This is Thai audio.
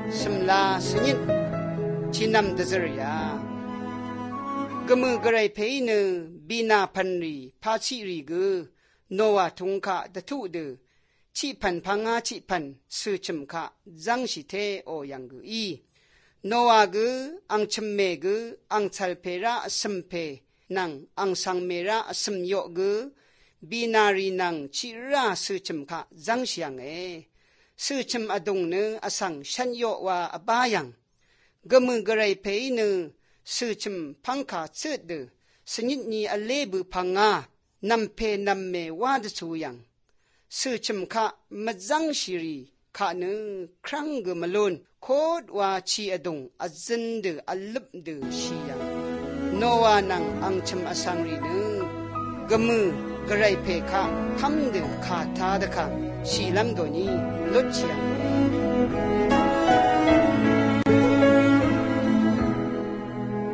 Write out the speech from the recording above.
สมลาสนิดชินำดซรยากมือกระไรเพยเนบีนาพันรีพาชิรีกโนวาทุงคะตะทุเดชิพันพังอาชิพันสืชมคะจังชิเทโอยังกอีโนวากอังชมเมกอังชัลเพระสมเพนังอังสังเมระสมโยกบีนารีนังชิราสืชมคะจังชิยังสืชมอดงเนอสังชันโยวาอบายังกมือกระไรเพยเนสืชมพังขาเสดสนิดนี้อเลบุพังานำเพนำเมวาดสูยังสืชมคะมจังชิรีข้าเนครั้งกมลุนโคดว่าชีอดงอจันเดอลุบเดชียังโนวานังอังชมอสังรีเนกมือกระไรเพคะทำเดขาทาดคะชีลำโดนีลดเชียง